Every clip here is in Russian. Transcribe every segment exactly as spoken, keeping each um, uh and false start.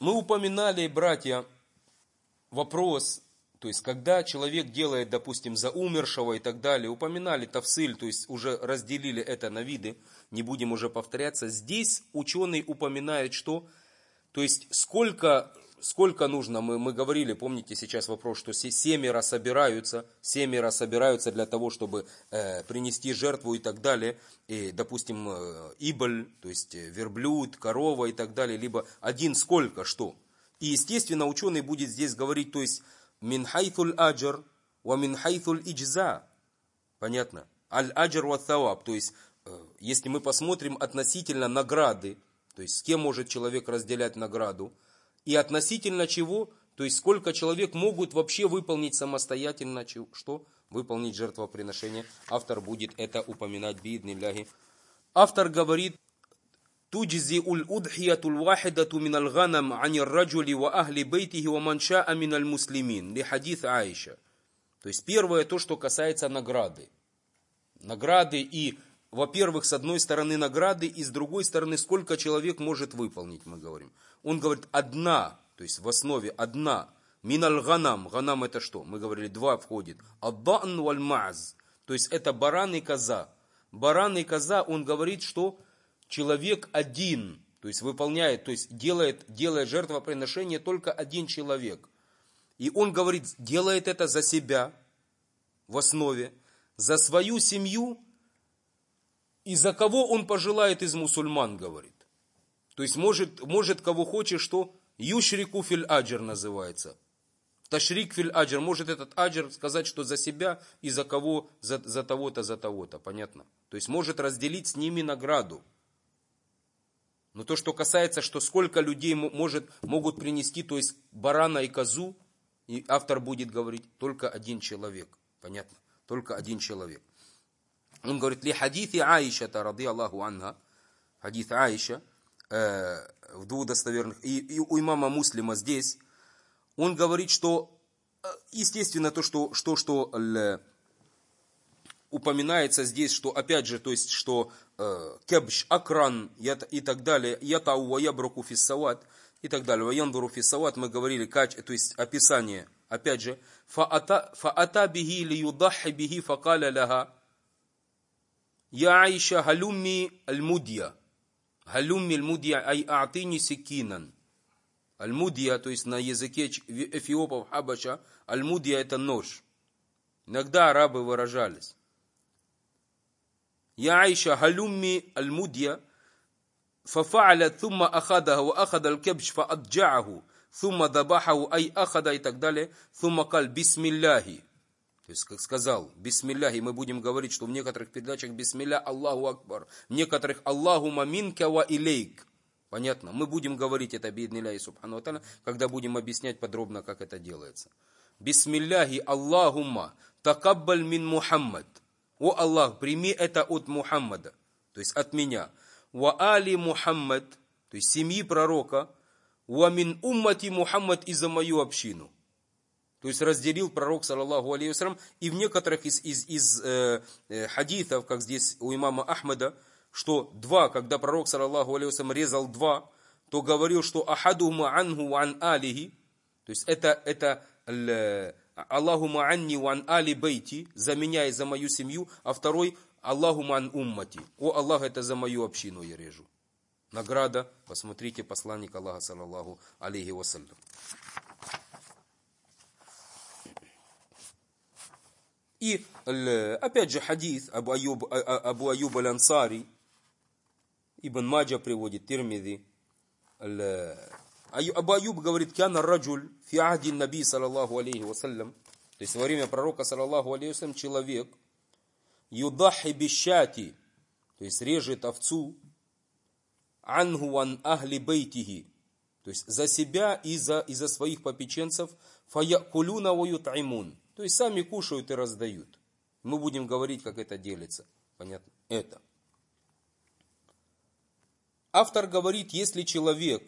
Мы упоминали, братья, вопрос, то есть, когда человек делает, допустим, за умершего и так далее, упоминали тафсиль, то есть, уже разделили это на виды, не будем уже повторяться. Здесь ученый упоминает, что, то есть, сколько, сколько нужно, мы, мы говорили, помните сейчас вопрос, что семеро собираются, семеро собираются для того, чтобы э, принести жертву и так далее, и, допустим, э, иболь, то есть, верблюд, корова и так далее, либо один сколько, что. И, естественно, ученый будет здесь говорить, то есть, мин хайthуль аджр, ва мин хайthуль иджза. Понятно? Аль-аджр ва thawаб. То есть, если мы посмотрим относительно награды, то есть, с кем может человек разделять награду, и относительно чего, то есть, сколько человек могут вообще выполнить самостоятельно, что? Выполнить жертвоприношение. Автор будет это упоминать, бииднилляхи. Автор говорит, تجزئ الأضحية الواحدة من الغنم عن الرجل وأهل بيته ومن شاء من المسلمين لحديث عائشة. То есть первое, то, что касается награды. Награды и, во-первых, с одной стороны награды, и с другой стороны, сколько человек может выполнить, мы говорим. Он говорит, одна, то есть в основе одна. Миналь ганам. Ганам это что? Мы говорили, два входит. Аддан валь мааз. То есть это баран и коза. Баран и коза, он говорит, что человек один, то есть выполняет, то есть делает, делает жертвоприношение только один человек. И он говорит, делает это за себя, в основе, за свою семью, и за кого он пожелает из мусульман, говорит. То есть может, может кого хочет, что юшрику фил аджр называется. Ташрик фил аджр, может этот аджр сказать, что за себя и за кого, за, за того-то, за того-то, понятно? То есть может разделить с ними награду. Но то, что касается, что сколько людей может, могут принести, то есть барана и козу, и автор будет говорить, только один человек. Понятно? Только один человек. Он говорит, ли хадифи Аиша-та, ради Аллаху анха, хадиф Аиша, э, в двух достоверных, и, и у имама Муслима здесь, он говорит, что, естественно, то, что, что, что л, упоминается здесь, что, опять же, то есть, что э, кебш, акран и так далее, ятау ва ябруку фиссават и так далее, ва яндуру фиссават, мы говорили, то есть, описание, опять же, фаата бихи ли юдахи бихи факаля ляха, я Аиша галумми аль-мудья, галумми аль-мудья, ай а'тини сикинан. Аль-мудья, то есть, на языке эфиопов Хабаша, аль-мудья это нож. Иногда арабы выражались. يا عائشة هلمي المدية ففعلت ثم أخذها وأخذ الكبش فأضجعه ثم ذبحه أي أخذ и так далее ثم قال بسم الله. То есть, как сказал, бисмилляхи, мы будем говорить, что в некоторых передачах бисмилля Аллаху Акбар, в некоторых Аллахума минка ва илейк. Понятно? Мы будем говорить это бииднилляхи субхану ва тааля, когда будем объяснять подробно, как это делается. Бисмилляхи Аллахумма такаббаль мин Мухаммад. О Аллах, прими это от Мухаммада, то есть от меня. Ва али Мухаммад, то есть семьи пророка. Ва мин уммати Мухаммад, и за мою общину. То есть разделил пророк, саллаллаху алейхи вассалям, и в некоторых из, из, из э, э, хадисов, как здесь у имама Ахмада, что два, когда пророк, саллаллаху алейхи вассалям, резал два, то говорил, что ахадума анху ван алихи, то есть это, это Аллахума анни ван али бейти, за меня и за мою семью, а второй Аллахума ан уммати, о Аллах, это за мою общину я режу. Награда, посмотрите, посланник Аллаха, саллаллаху алейхи вассалям. И опять же хадис Абу Аюб, Абу Аюб аль-Ансари, Ибн Маджа приводит, Тирмизи. Абу Аюб говорит, кяна раджуль фи ахди наби саллаллаху алейхи вассалям, то есть во время пророка саллаллаху алейхи вассалям человек юдахи бишати, то есть режет овцу, анху ван ахли бейтихи, то есть за себя и за, и за своих попеченцев, фаякулюна ва ют'имун, то есть сами кушают и раздают. Мы будем говорить, как это делится. Понятно? Это. Автор говорит, если человек,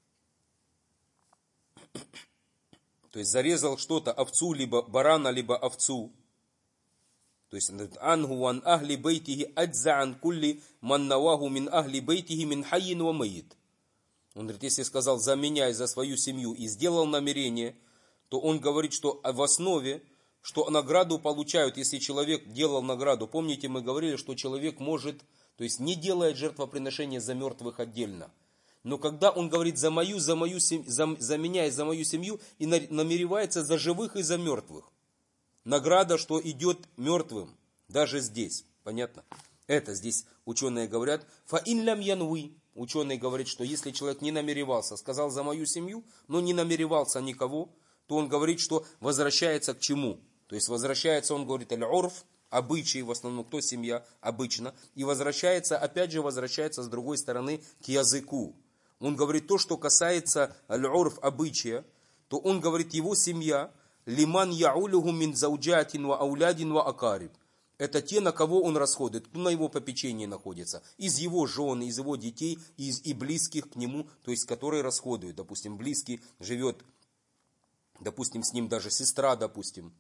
то есть зарезал что-то, овцу, либо барана, либо овцу, то есть анху ван ахли бейтихи аджза ан кулли ман наваху мин ахли бейтихи мин хайин ва майит. Он говорит, если сказал за меня и за свою семью и сделал намерение, то он говорит, что в основе, что награду получают, если человек делал награду. Помните, мы говорили, что человек может, то есть не делает жертвоприношение за мертвых отдельно. Но когда он говорит за мою, за мою за, за меня и за мою семью, и намеревается за живых и за мертвых. Награда, что идет мертвым, даже здесь. Понятно? Это здесь ученые говорят. Фаин лям януи. Ученый говорит, что если человек не намеревался, сказал за мою семью, но не намеревался никого, то он говорит, что возвращается к чему? То есть возвращается, он говорит, аль-урф, обычаи, в основном, кто семья, обычно. И возвращается, опять же, возвращается с другой стороны к языку. Он говорит, то, что касается аль-урф, обычая, то он говорит, его семья, лиман яулюху мин зауджатин ва аулядин ва акариб. Это те, на кого он расходует, кто на его попечении находится. Из его жен, из его детей, из, и близких к нему, то есть которые расходуют. Допустим, близкий живет, допустим, с ним даже сестра, допустим,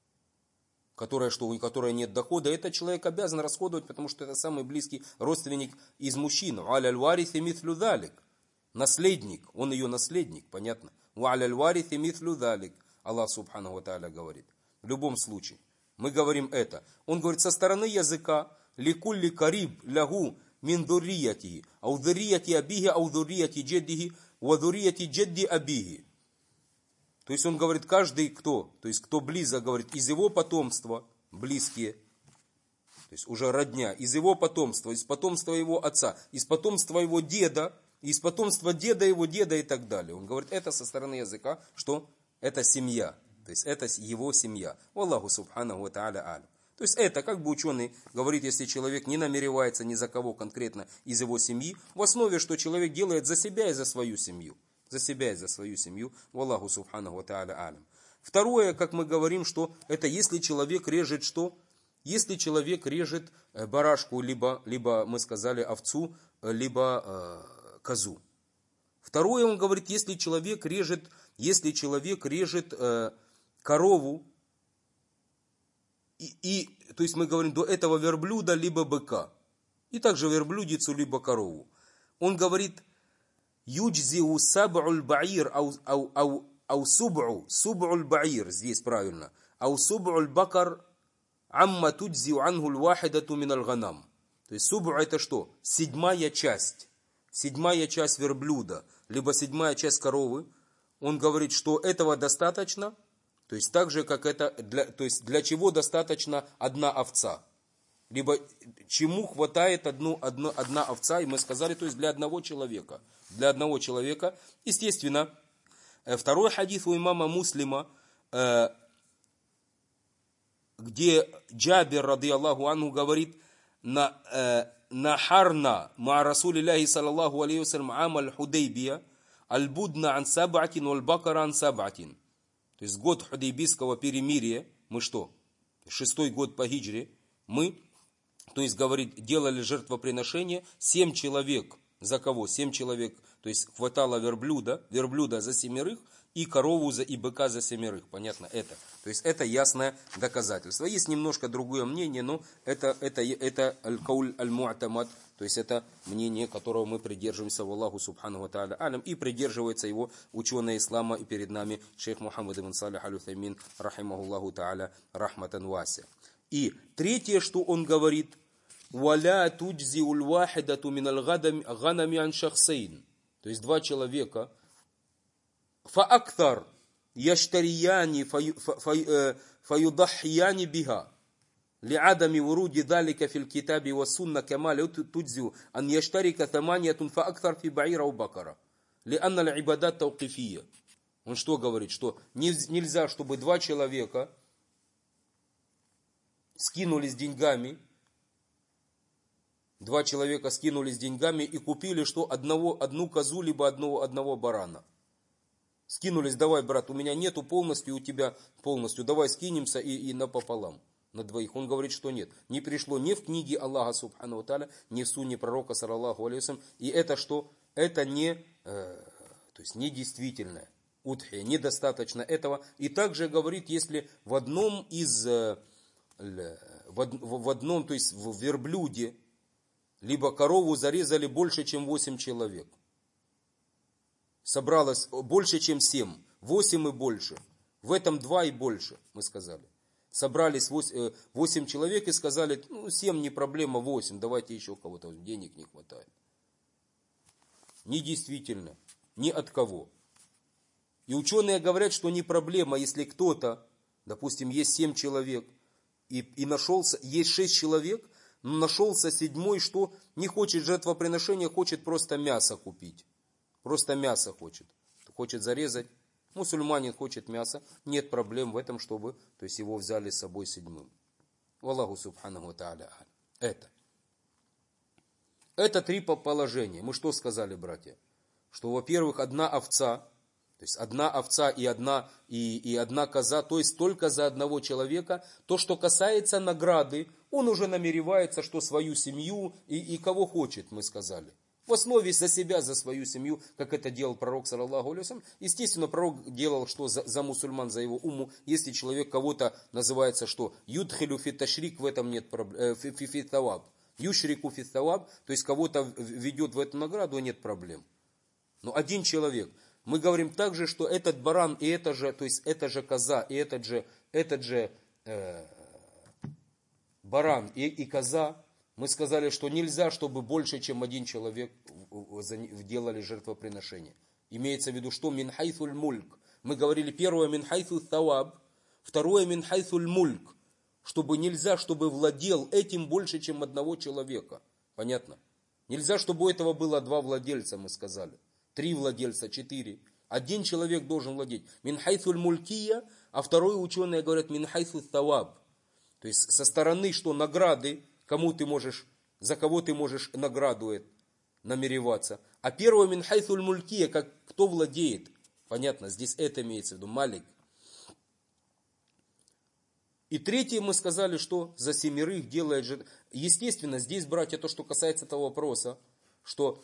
которая, что, у которой нет дохода. Этот человек обязан расходовать, потому что это самый близкий родственник из мужчин. Аль-варифи митhlю далик. Наследник, он ее наследник, понятно. Аль-варифи митhlю далик. Аллах субханаху ва тааля говорит. В любом случае. Мы говорим это. Он говорит, со стороны языка, ликулли кариб лягу мин дуррияти, ау дуррияти абихи, ау дуррияти джеддихи, ва дуррияти джедди абихи. То есть он говорит, каждый кто, то есть кто близок, говорит, из его потомства, близкие, то есть уже родня, из его потомства, из потомства его отца, из потомства его деда, из потомства деда его деда и так далее. Он говорит, это со стороны языка, что это семья. То есть это его семья. Аллаху субханаху ва тааля алям. То есть это, как бы ученый говорит, если человек не намеревается ни за кого конкретно из его семьи, в основе, что человек делает за себя и за свою семью. За себя и за свою семью. Аллаху субханаху ва тааля алям. Второе, как мы говорим, что это если человек режет что? Если человек режет барашку, либо, либо мы сказали овцу, либо э, козу. Второе, он говорит, если человек режет, если человек режет э, корову, и, и, то есть мы говорим до этого верблюда, либо быка, и также верблюдицу, либо корову. Он говорит, юджзиу саб'уль баир, ау, ау, ау, ау суб'у, суб'уль баир, здесь правильно, ау суб'уль бакар, амма туджзиу анхуль вахидату миналь ганам. То есть суб'у это что? Седьмая часть, седьмая часть верблюда, либо седьмая часть коровы. Он говорит, что этого достаточно. То есть так же, как это, для, то есть для чего достаточно одна овца? Либо чему хватает одну, одну, одна овца, и мы сказали, то есть для одного человека. Для одного человека. Естественно, второй хадис у имама Муслима, где Джабир, ради Аллаху анху, говорит, нахарна ма Расулиллахи саллаллаху алейхи вассалям амаль худейбия, аль-будна ан саб'атин, валь-бакара ан саб'атин. То есть год худейбийского перемирия, мы что? Шестой год по хиджре, мы, то есть говорит, делали жертвоприношение, семь человек, за кого? Семь человек, то есть хватало верблюда, верблюда за семерых, и корову за, и быка за семерых, понятно, это. То есть это ясное доказательство. Есть немножко другое мнение, но это, это, это аль-кауль аль-му'тамад, то есть это мнение, которого мы придерживаемся в Аллаху субханаху ва тааля алям, и придерживается его ученые ислама, и перед нами шейх Мухаммад ибн Салих аль-Уthаймин, рахимахуллаху тааля, рахматан вася. И третье, что он говорит, валя туджзи уль вахидату миналь ганами ан шахсейн. То есть два человека, фаактар яштарияни фаюдахияни биха. لعدم ورود ذلك في الكتاب والسنة كما لا تجزي أن يشترك ثمانية فأكثر في بعير أو بقرة لأن العبادات توقيفية. Он что говорит? Что нельзя, чтобы два человека скинулись деньгами, два человека скинулись деньгами и купили что? Одного, одну козу, либо одного, одного барана. Скинулись, давай, брат, у меня нету полностью, у тебя полностью, давай скинемся и, и напополам. На двоих. Он говорит, что нет. Не пришло ни в книге Аллаха субхану ва тааля, ни в сунне пророка саллаллаху алейхи вассалям. И это что? Это не, э, то есть недействительное. Удхия. Недостаточно этого. И также говорит, если в одном из, э, в, од, в одном, то есть в верблюде, либо корову зарезали больше, чем восемь человек. собралось больше, чем семь, восемь и больше. В этом два и больше, мы сказали. Собрались восемь человек и сказали, ну, семь не проблема, восемь, давайте еще кого-то, денег не хватает. Недействительно, ни от кого. И ученые говорят, что не проблема, если кто-то, допустим, есть семь человек, и, и нашелся, есть шесть человек, но нашелся седьмой, что не хочет жертвоприношения, хочет просто мясо купить. Просто мясо хочет. Хочет зарезать. Мусульманин хочет мясо. Нет проблем в этом, чтобы, то есть его взяли с собой седьмым. Аллаху субханаху ва тааля. Это. Это три положения. Мы что сказали, братья? Что, во-первых, одна овца, то есть одна овца и одна, и, и одна коза, то есть только за одного человека. То, что касается награды, он уже намеревается, что свою семью и, и кого хочет, мы сказали. В основе за себя, за свою семью, как это делал пророк, саллаллаху алейхи ва саллям. Естественно, пророк делал, что за, за мусульман, за его уму. Если человек кого-то называется, что юдхилю фи ташрик, в этом нет проблем, фи фи фи таваб. Юшрику фи таваб, то есть кого-то ведет в эту награду, нет проблем. Но один человек. Мы говорим также, что этот баран и это же, то есть это же коза, и этот же, этот же э, баран и, и коза, мы сказали, что нельзя, чтобы больше, чем один человек делали жертвоприношение. Имеется в виду, что мин хайthul мульк. Мы говорили первое мин хайthul таваб, второе мин хайthul мульк. Чтобы нельзя, чтобы владел этим больше, чем одного человека. Понятно? Нельзя, чтобы у этого было два владельца, мы сказали. Три владельца, четыре. Один человек должен владеть. Мин хайthul мулькия, а второй ученые говорят мин хайthul таваб. То есть со стороны, что награды, кому ты можешь, за кого ты можешь награду намереваться. А первое мин хайthul мулькия, как кто владеет. Понятно, здесь это имеется в виду, малик. И третье мы сказали, что за семерых делает же. Естественно, здесь, братья, то, что касается этого вопроса, что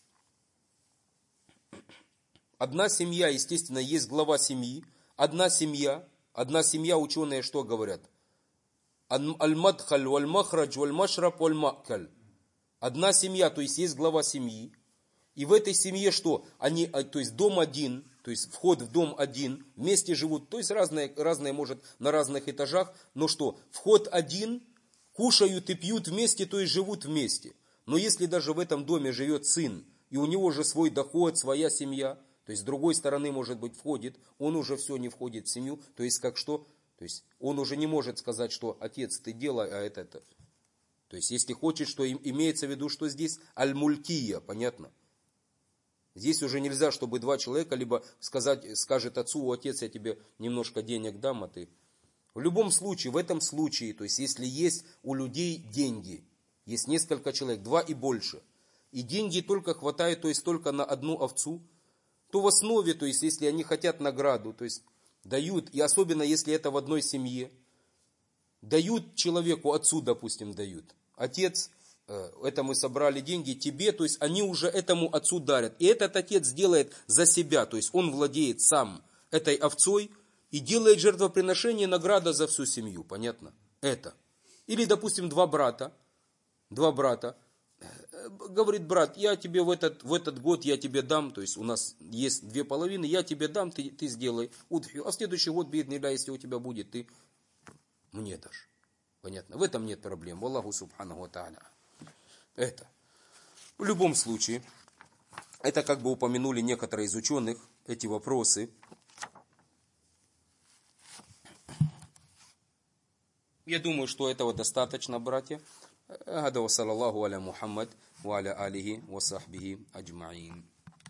одна семья, естественно, есть глава семьи, одна семья, одна семья, ученые что говорят? Аль-мадхаль, валь-махрадж, валь-машраб, валь-маккаль. Одна семья, то есть есть глава семьи. И в этой семье что? Они, то есть дом один, то есть вход в дом один, вместе живут, то есть разные, разные, может, на разных этажах, но что? Вход один, кушают и пьют вместе, то есть живут вместе. Но если даже в этом доме живет сын, и у него же свой доход, своя семья, то есть с другой стороны, может быть, входит, он уже все не входит в семью, то есть как что? То есть он уже не может сказать, что отец, ты делай, а это это. То есть если хочет, что имеется в виду, что здесь аль-мулькия, понятно? Здесь уже нельзя, чтобы два человека либо сказать, скажет отцу, отец, я тебе немножко денег дам, а ты... В любом случае, в этом случае, то есть если есть у людей деньги, есть несколько человек, два и больше, и деньги только хватает, то есть только на одну овцу, то в основе, то есть если они хотят награду, то есть дают, и особенно если это в одной семье, дают человеку, отцу, допустим, дают. Отец, это мы собрали деньги тебе, то есть они уже этому отцу дарят. И этот отец делает за себя, то есть он владеет сам этой овцой и делает жертвоприношение, награда за всю семью, понятно? Это. Или, допустим, два брата, два брата, говорит брат, я тебе в этот, в этот год я тебе дам, то есть у нас есть две половины, я тебе дам, ты, ты сделай удхию, а в следующий год, бедный, если у тебя будет, ты мне дашь. Понятно? В этом нет проблем. Аллаху субханаху ва тааля. Это. В любом случае, это как бы упомянули некоторые из ученых, эти вопросы. Я думаю, что этого достаточно, братья. هذا وصلى الله على محمد وعلى آله وصحبه أجمعين.